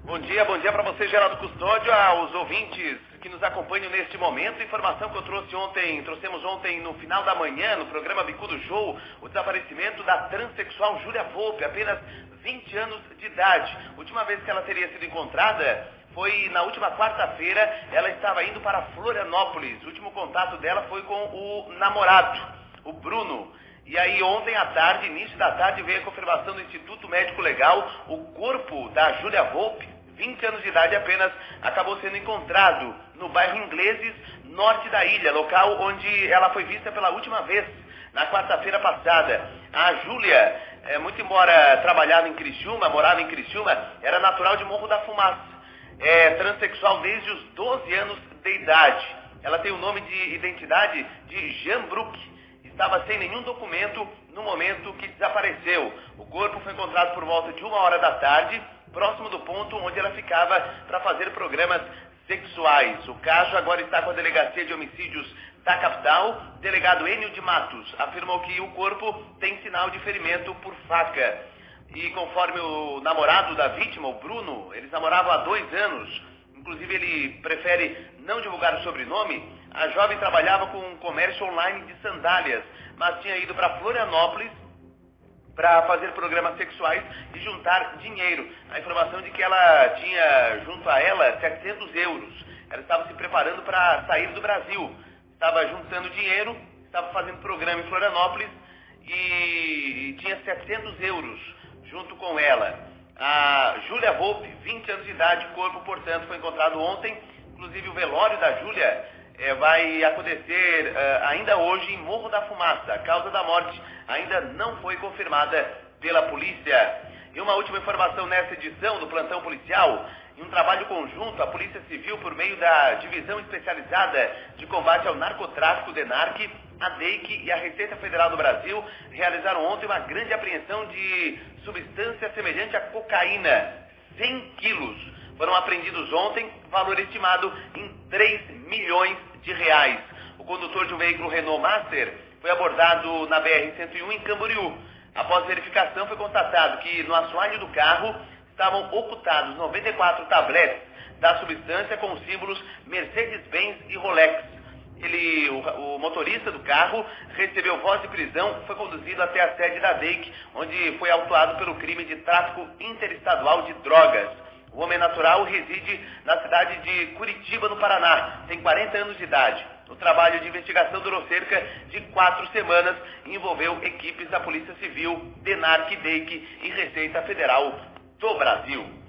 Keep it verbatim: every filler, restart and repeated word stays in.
Bom dia, bom dia para você, Geraldo Custódio, aos ouvintes que nos acompanham neste momento. Informação que eu trouxe ontem, trouxemos ontem no final da manhã, no programa Bicudo Show, o desaparecimento da transexual Júlia Volpe, apenas vinte anos de idade. A última vez que ela teria sido encontrada foi na última quarta-feira. Ela estava indo para Florianópolis. O último contato dela foi com o namorado, o Bruno. E aí ontem à tarde, início da tarde, veio a confirmação do Instituto Médico Legal. O corpo da Júlia Volpe, vinte anos de idade apenas, acabou sendo encontrado no bairro Ingleses, norte da ilha, local onde ela foi vista pela última vez, na quarta-feira passada. A Júlia, é, muito embora trabalhava em Criciúma, morava em Criciúma, era natural de Morro da Fumaça. É transexual desde os doze anos de idade. Ela tem o nome de identidade de Jean Bruck. Estava sem nenhum documento no momento que desapareceu. O corpo foi encontrado por volta de uma hora da tarde, próximo do ponto onde ela ficava para fazer programas sexuais. O caso agora está com a Delegacia de Homicídios da capital. Delegado Enio de Matos afirmou que o corpo tem sinal de ferimento por faca. E conforme o namorado da vítima, o Bruno, eles namoravam há dois anos. Inclusive ele prefere não divulgar o sobrenome. A jovem trabalhava com um comércio online de sandálias, mas tinha ido para Florianópolis para fazer programas sexuais e juntar dinheiro. A informação de que ela tinha junto a ela setecentos euros. Ela estava se preparando para sair do Brasil. Estava juntando dinheiro, estava fazendo programa em Florianópolis e tinha setecentos euros junto com ela. A Júlia Volpe, vinte anos de idade, corpo, portanto, foi encontrado ontem. Inclusive o velório da Júlia é, vai acontecer é, ainda hoje em Morro da Fumaça. A causa da morte ainda não foi confirmada pela polícia. E uma última informação nessa edição do Plantão Policial. Em um trabalho conjunto, a Polícia Civil, por meio da Divisão Especializada de Combate ao Narcotráfico, DENARC, a D E I C e a Receita Federal do Brasil realizaram ontem uma grande apreensão de substância semelhante à cocaína, cem quilos. Foram apreendidos ontem, valor estimado em três milhões de reais. O condutor de um veículo Renault Master foi abordado na B R cento e um em Camboriú. Após verificação, foi constatado que no assoalho do carro estavam ocultados noventa e quatro tabletes da substância com os símbolos Mercedes-Benz e Rolex. Ele, o, o motorista do carro recebeu voz de prisão, foi conduzido até a sede da D E I C, onde foi autuado pelo crime de tráfico interestadual de drogas. O homem natural reside na cidade de Curitiba, no Paraná, tem quarenta anos de idade. O trabalho de investigação durou cerca de quatro semanas e envolveu equipes da Polícia Civil, DENARC, D E I C e Receita Federal do Brasil.